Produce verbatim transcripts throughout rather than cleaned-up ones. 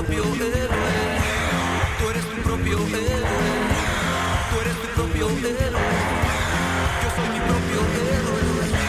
propio héroe. Tú eres tu propio héroe. Tú eres tu propio héroe. Yo soy mi propio héroe.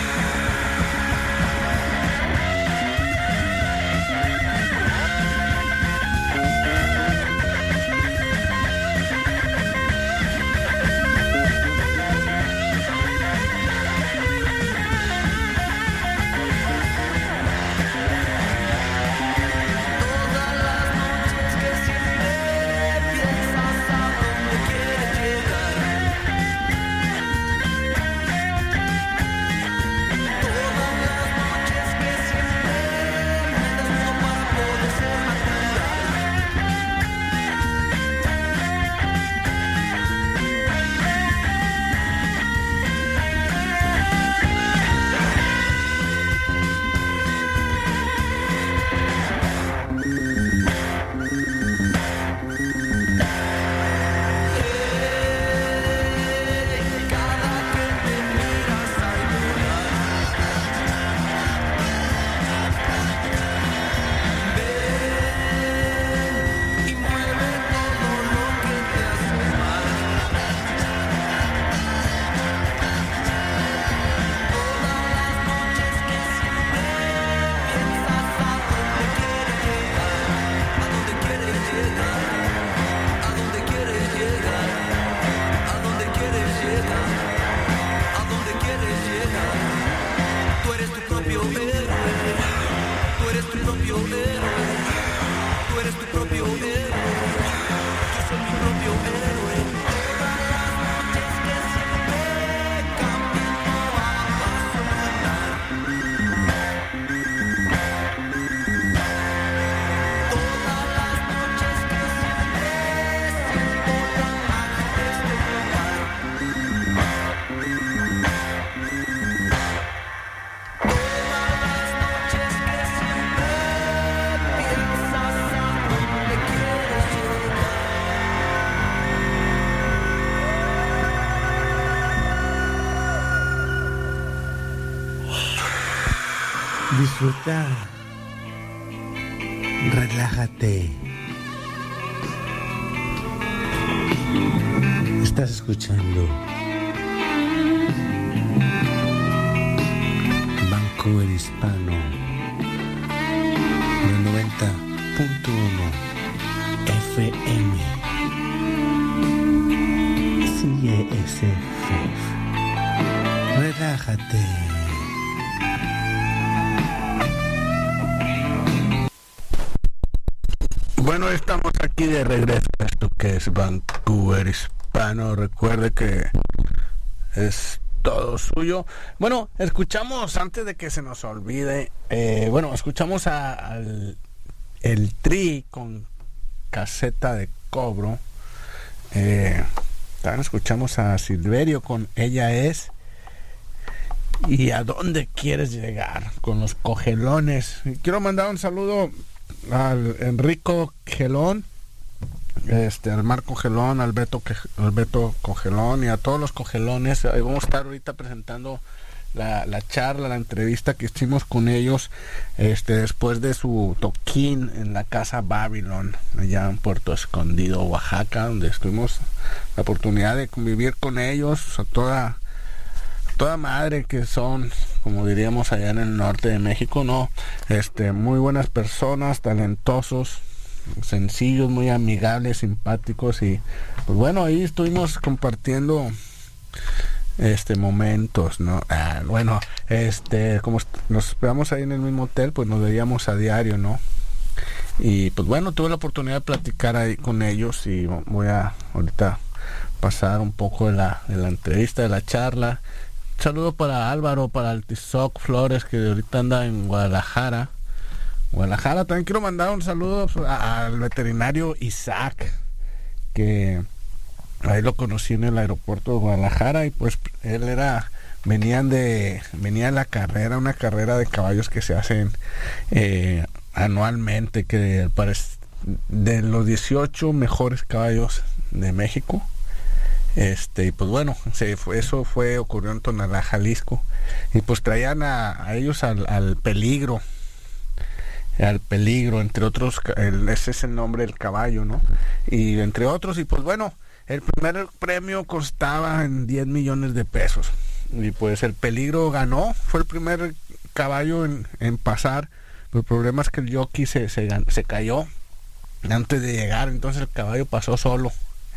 Disfruta, relájate. Estás escuchando Vancouver Hispano el noventa punto uno F M. Sigue ese F. Relájate. Bueno, estamos aquí de regreso a esto que es Vancouver Hispano. Recuerde que es todo suyo. Bueno, escuchamos, antes de que se nos olvide, eh, bueno, escuchamos a, al el Tri con Caseta de Cobro. Eh, también escuchamos a Silverio con Ella Es. ¿Y a dónde quieres llegar? Con los Cogelones. Y quiero mandar un saludo al Enrico Gelón, este, al Marco Gelón, al Beto, al Beto Cogelón y a todos los Cogelones. Ahí vamos a estar ahorita presentando la, la charla, la entrevista que hicimos con ellos este, después de su toquín en la Casa Babylon, allá en Puerto Escondido, Oaxaca, donde tuvimos la oportunidad de convivir con ellos, a toda toda madre que son, como diríamos allá en el norte de México, ¿no? Este, muy buenas personas, talentosos, sencillos, muy amigables, simpáticos, y pues bueno, ahí estuvimos compartiendo este momentos, ¿no? Ah, bueno, este, como nos esperamos ahí en el mismo hotel, pues nos veíamos a diario, ¿no? Y pues bueno, tuve la oportunidad de platicar ahí con ellos y voy a ahorita pasar un poco de la, de la entrevista, de la charla. Un saludo para Álvaro, para el Tizoc Flores, que ahorita anda en Guadalajara. Guadalajara, también quiero mandar un saludo a, al veterinario Isaac, que ahí lo conocí en el aeropuerto de Guadalajara, y pues él era, venían de, venía la carrera, una carrera de caballos que se hacen eh, anualmente, que parece de los dieciocho mejores caballos de México. Este, y pues bueno, se fue, eso fue, ocurrió en Tonalá, Jalisco, y pues traían a, a ellos al, al Peligro. al Peligro, entre otros, el, ese es el nombre del caballo, ¿no? Y entre otros, y pues bueno, el primer premio costaba en diez millones de pesos. Y pues el Peligro ganó, fue el primer caballo en, en pasar. El problema es que el jockey se, se, se cayó antes de llegar, entonces el caballo pasó solo.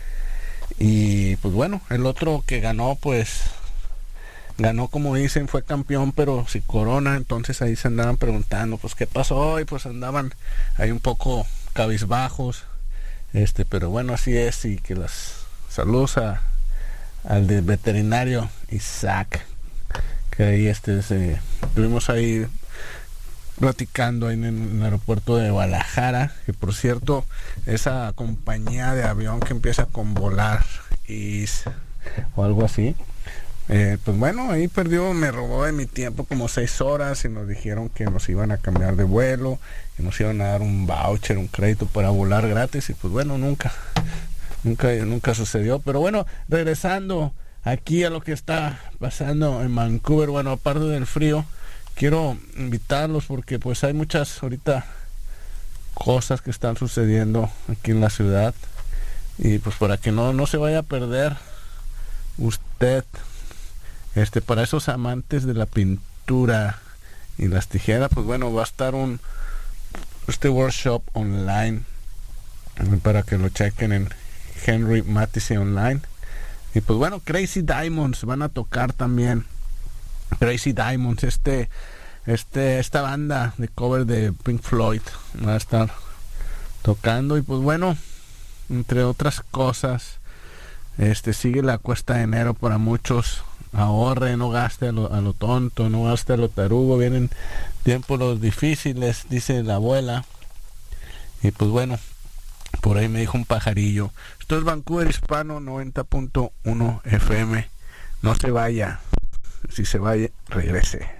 Y pues bueno, el otro que ganó, pues ganó, como dicen, fue campeón, pero sin corona. Entonces ahí se andaban preguntando, pues qué pasó, y pues andaban ahí un poco cabizbajos. Este, pero bueno, así es. Y que las saludos a, al de veterinario Isaac, que ahí este se, estuvimos ahí platicando ahí en el aeropuerto de Guadalajara, que por cierto, esa compañía de avión que empieza con Volar y o algo así, eh, pues bueno, ahí perdió, me robó de mi tiempo como seis horas y nos dijeron que nos iban a cambiar de vuelo, que nos iban a dar un voucher, un crédito para volar gratis, y pues bueno, nunca, nunca, nunca sucedió. Pero bueno, regresando aquí a lo que está pasando en Vancouver, bueno, aparte del frío, quiero invitarlos porque pues hay muchas ahorita cosas que están sucediendo aquí en la ciudad, y pues para que no, no se vaya a perder usted, este, para esos amantes de la pintura y las tijeras, pues bueno, va a estar un este workshop online para que lo chequen en Henry Matisse Online. Y pues bueno, Crazy Diamonds van a tocar también. Crazy Diamonds, este, este, esta banda de cover de Pink Floyd va a estar tocando. Y pues bueno, entre otras cosas, este, sigue la cuesta de enero para muchos. Ahorre, no gaste a lo, a lo tonto, no gaste a lo tarugo. Vienen tiempos los difíciles, dice la abuela. Y pues bueno, por ahí me dijo un pajarillo. Esto es Vancouver Hispano noventa punto uno F M. No se vaya. Si se vaya, regrese.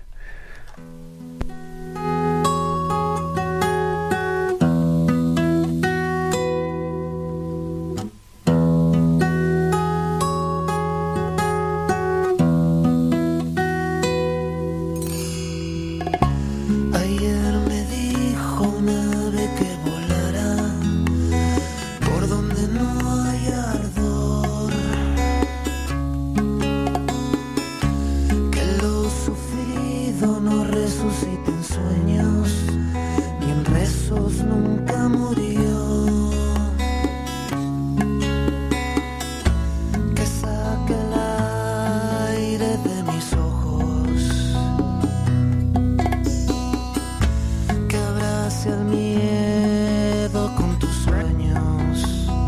Ayer me dijo una ave que volará por donde no hay ardor, que lo sufrido no resucita en sueños y en rezos nunca murió, que saque el aire de mis ojos, que abrace al miedo con tus sueños,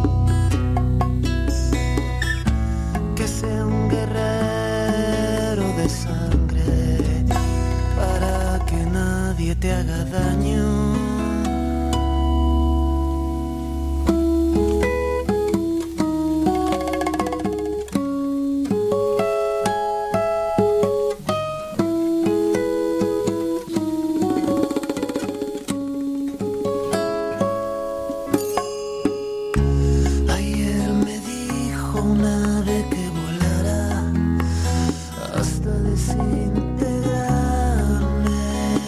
que sea un guerrero de sangre para que nadie te haga daño. Ayer me dijo una ave que volará hasta desintegrarme,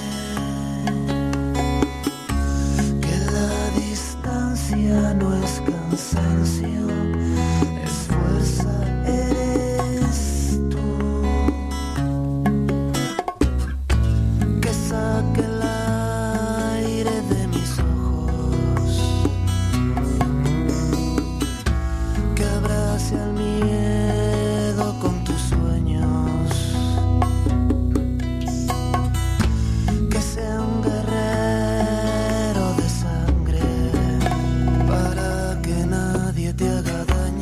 que la distancia no es cansancio, es fuerza, eres tú, que saque el aire de mis ojos, que abrace al miedo con tus sueños, que sea un guerrero de sangre para que nadie te haga daño.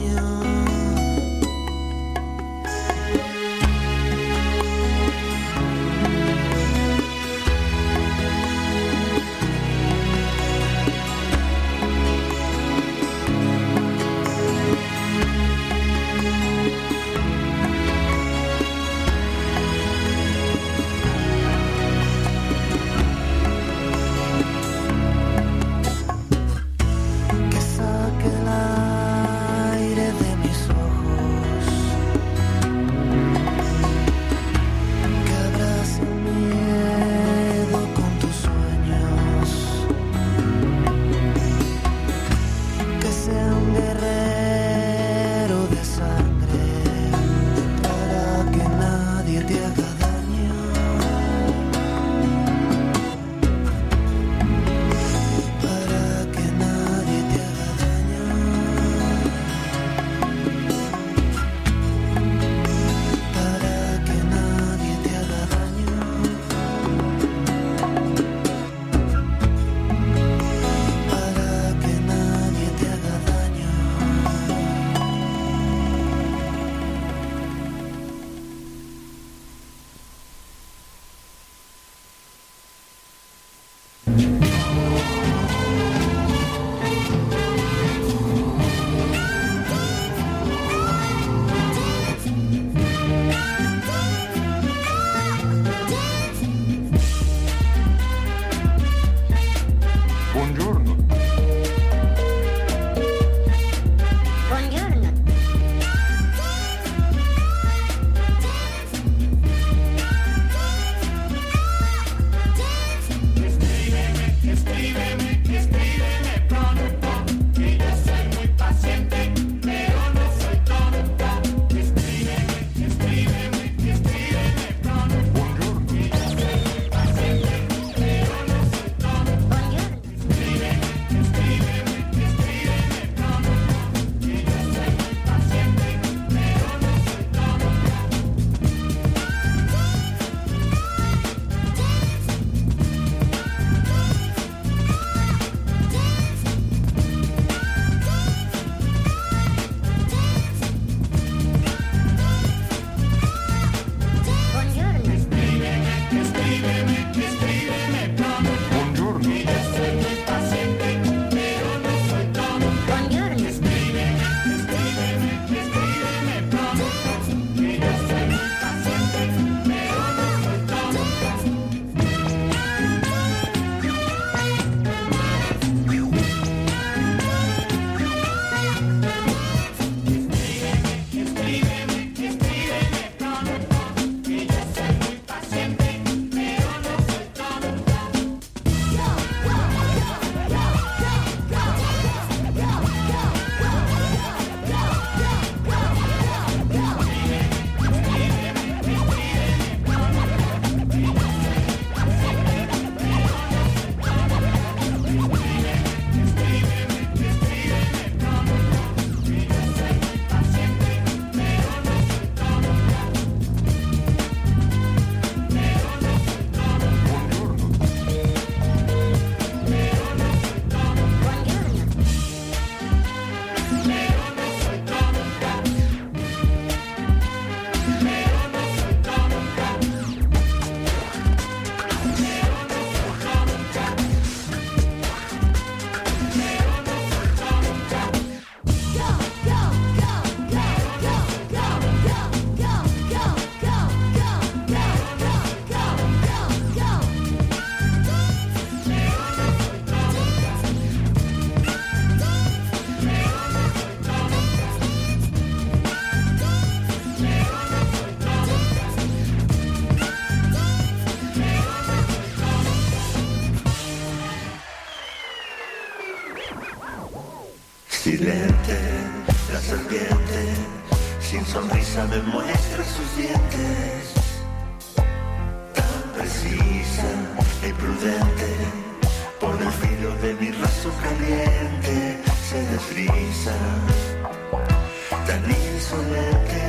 Silente, la serpiente, sin sonrisa me muestra sus dientes. Tan precisa y prudente, por el filo de mi raso caliente se desliza. Tan insolente,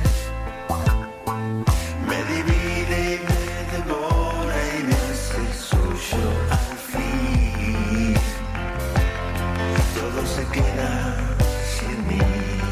me divide y me devora y me hace suyo al fin. Todo se queda sin mí.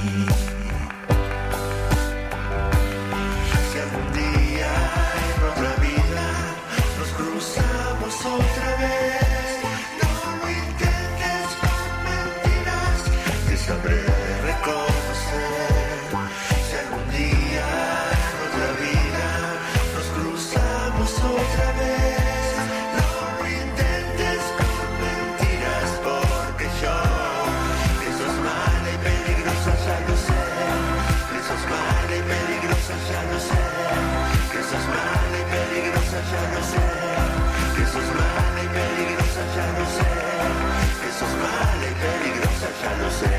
Si algún día en otra vida nos cruzamos otra vez, no lo intentes con mentiras, te sabré reconocer. Si algún día en otra vida nos cruzamos otra vez, no lo intentes con mentiras, porque yo que sos mala y peligrosa ya lo sé, que sos mala y peligrosa ya lo sé, que sos mala y peligrosa ya lo sé, que sos mala y peligrosa ya lo sé, que sos mala y peligrosa ya lo sé.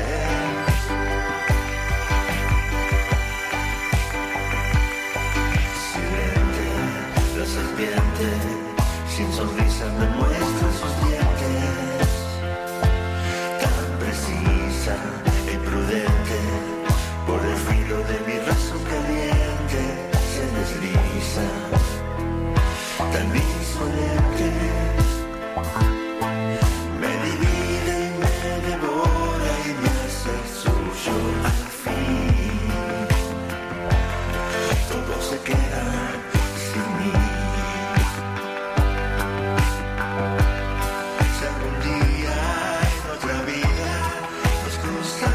Silente, la serpiente, sin sonrisa me muestra sus dientes. Tan precisa y prudente, por el filo de mi razón caliente se desliza. Tan insolente, me divide y me devora y me hace suyo al fin. Todo se queda sin mí. Si algún día en otra vida nos cruzamos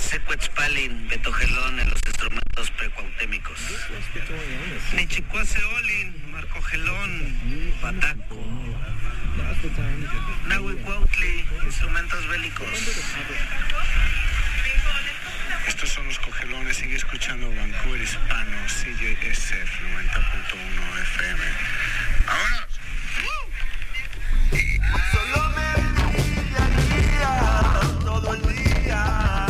Secuetzpalin, Betogelón en los instrumentos precuautémicos. Nichicuaceolin, Marco Gelón, Pataco. Nahuicuautli, instrumentos bélicos. Estos son los cogelones, sigue escuchando Vancouver Hispano, C J S F noventa punto uno F M. ¡Vámonos! Solo me guía, guía todo el día.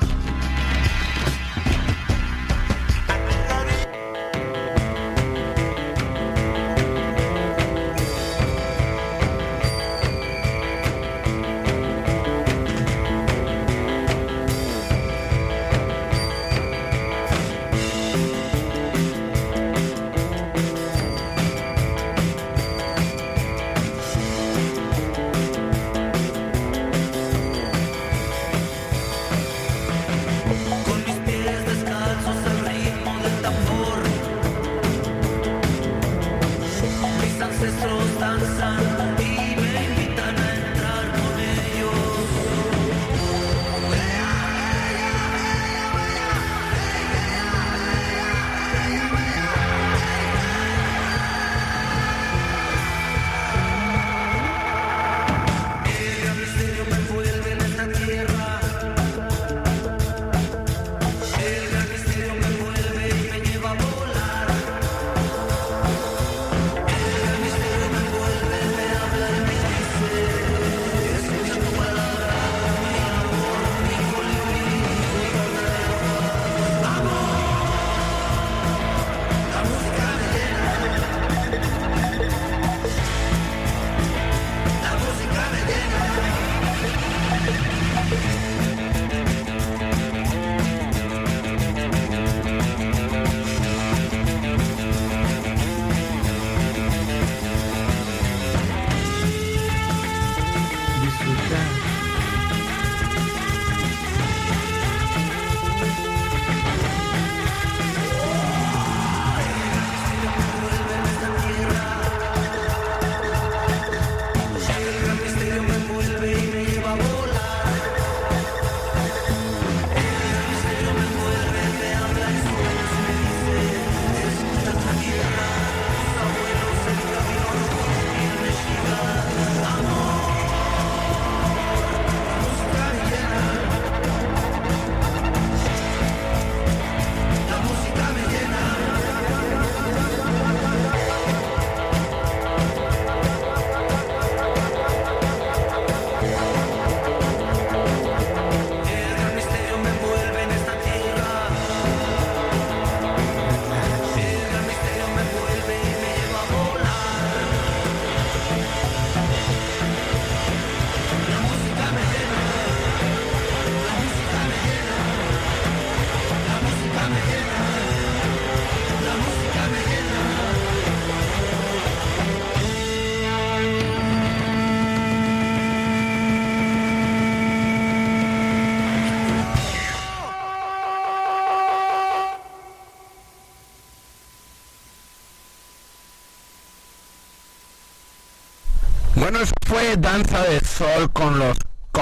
Bueno, eso fue Danza de Sol con los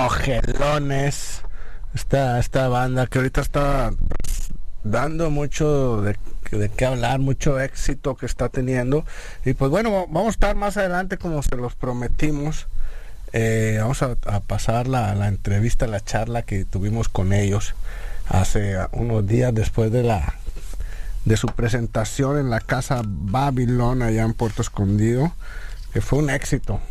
Cogelones. Esta, esta banda que ahorita está pues, dando mucho de, de qué hablar, mucho éxito que está teniendo. Y pues bueno, vamos a estar más adelante como se los prometimos. Eh, vamos a, a pasar la, la entrevista, la charla que tuvimos con ellos hace unos días después de la de su presentación en la Casa Babilón allá en Puerto Escondido, que fue un éxito.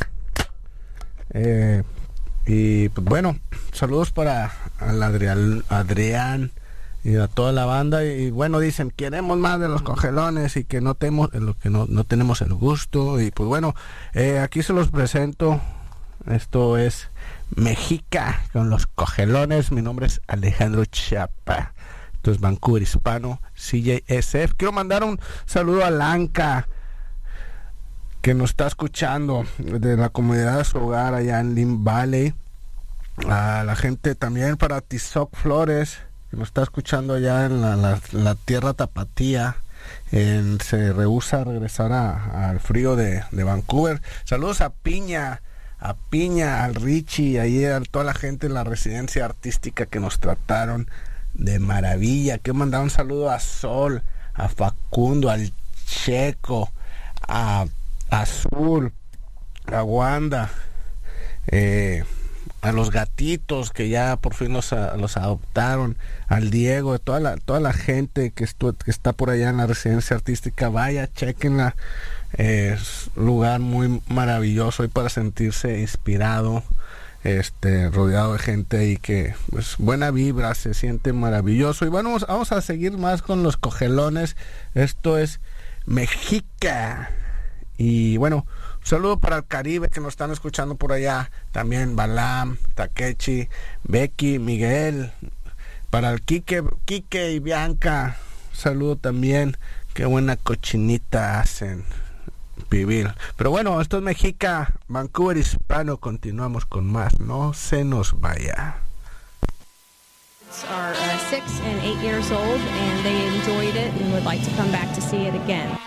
Eh, y pues bueno, saludos para al Adrián, Adrián y a toda la banda. Y bueno, dicen, queremos más de los Cogelones y que no tenemos, lo que no, no tenemos el gusto. Y pues bueno, eh, aquí se los presento. Esto es Mexica con los Cogelones. Mi nombre es Alejandro Chapa. Esto es Vancouver Hispano, C J S F. Quiero mandar un saludo a Lanka, que nos está escuchando de la comunidad de su hogar allá en Lynn Valley. A la gente también para Tizoc Flores, que nos está escuchando allá en la, la, la tierra tapatía. En, se rehúsa a regresar a, al frío de, de Vancouver. Saludos a Piña, a Piña, al Richie, ayer a toda la gente en la residencia artística que nos trataron de maravilla. Que mandar un saludo a Sol, a Facundo, al Checo, a Azul, a Wanda, eh, a los gatitos que ya por fin los, los adoptaron, al Diego, toda la, toda la gente que, estu, que está por allá en la residencia artística. Vaya, chequenla, eh, es un lugar muy maravilloso y para sentirse inspirado, este, rodeado de gente y que pues buena vibra, se siente maravilloso. Y bueno, vamos, vamos a seguir más con los cogelones. Esto es Mexica. Y bueno, un saludo para el Caribe que nos están escuchando por allá. También Balam, Takechi, Becky, Miguel. Para el Quique, Quique y Bianca. Un saludo también. Qué buena cochinita hacen vivir. Pero bueno, esto es Mexica, Vancouver Hispano. Continuamos con más. No se nos vaya. Are uh, six and eight years old, and they enjoyed it and would like to come back to see it again.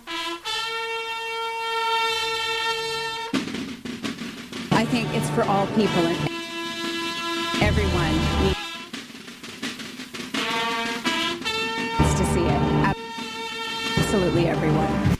I think it's for all people and everyone needs to see it. Absolutely everyone.